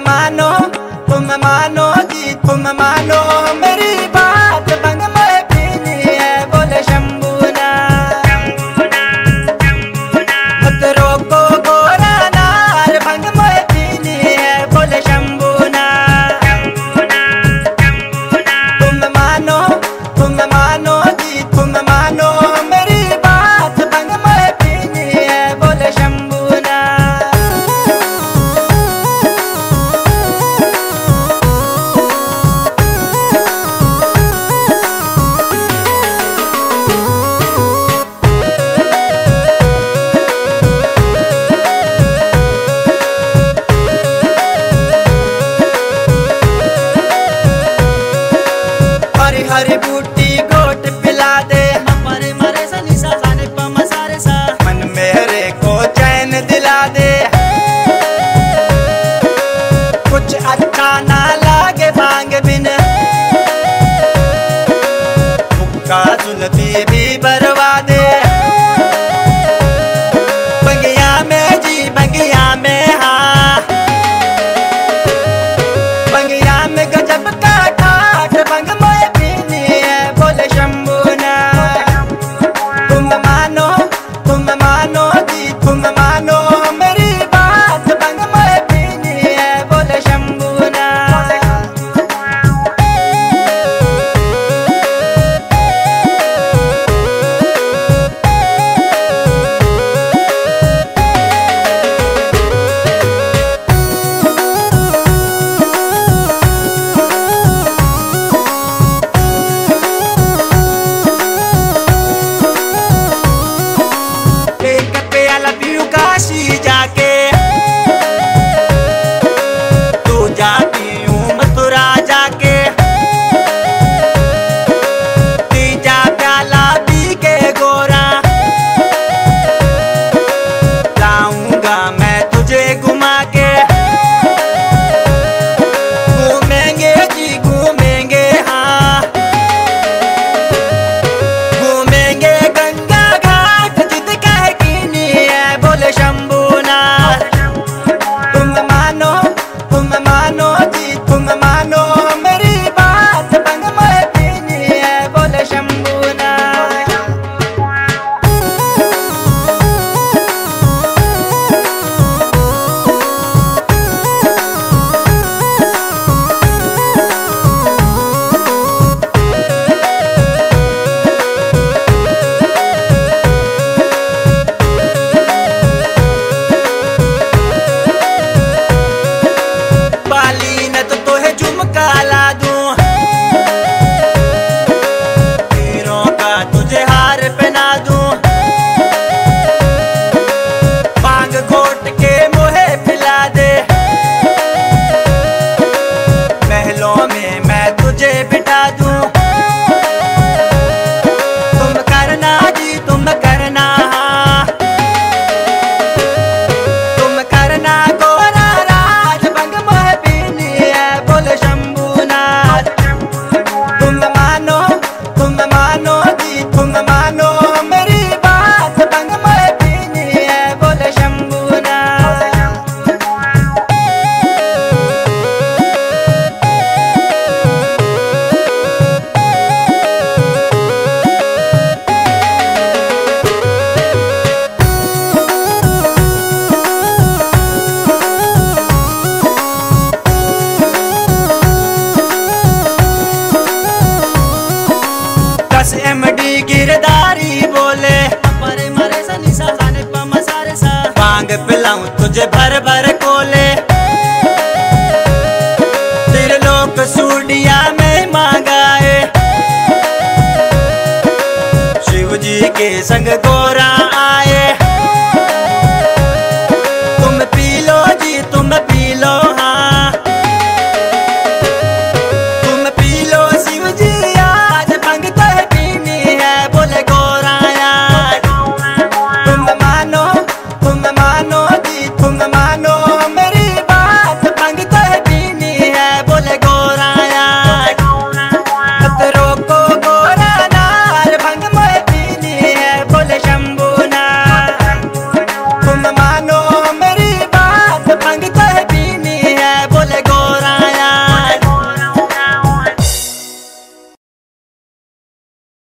मानो जी तुम मानो मेरी बात भंग मैं पीनी है बोले शंभूनाथ। मत रोको गोरा नार भंग मैं पीनी है बोले शंभूनाथ। तुम मानो जी तुम मानो मेरी बात भंग मैं पीनी है बोले शंभूनाथ। हरी बूटी गोट पिला दे मरे मरे सा निशा जाने प मसारे सा मन मेरे को चैन दिला दे। कुछ अच्छा ना लागे भांग बिन हुक्का जुल्फी भी बरवा दे। बंगिया में जी बंगिया में हाँ बंगिया में गजब का ठाठ भंग बोले शंभूनाथ। तुम मानो जी तुम मानो मेरी बात भंग मैं पीनी है बोले शंभूनाथ। काशी जाके तू जाती हूँ मथुरा जाके तीजा प्याला पी के गोरा लाऊंगा मैं तुझे घुमा के। घूमेंगे जी घूमेंगे हाँ घूमेंगे गंगा घाट जिद कह कीनी है बोले शंभूनाथ। तुम मानो जी तुम मानो मेरी बात भंग मैं पीनी है बोले शंभूनाथ। काला दूं हीरों का तुझे हार पहना दूं भांग घोट के मुहे पिला दे। महलों में मैं तुझे बिठा दूं तुम करना जी तुम करना तुम करना गोरा राज भंग मैं पीनी है बोले शंभूनाथ। तुम मानो जी तुम मानो मेरी बात भंग मैं पीनी है बोले शंभूनाथ। MD गिरदारी बोले मरे मरे सा निशा जाने प मसारे सा भांग पिलाऊं तुझे भर भर कोले। त्रिलोक सूडिया में मांगाए शिव जी के संग गो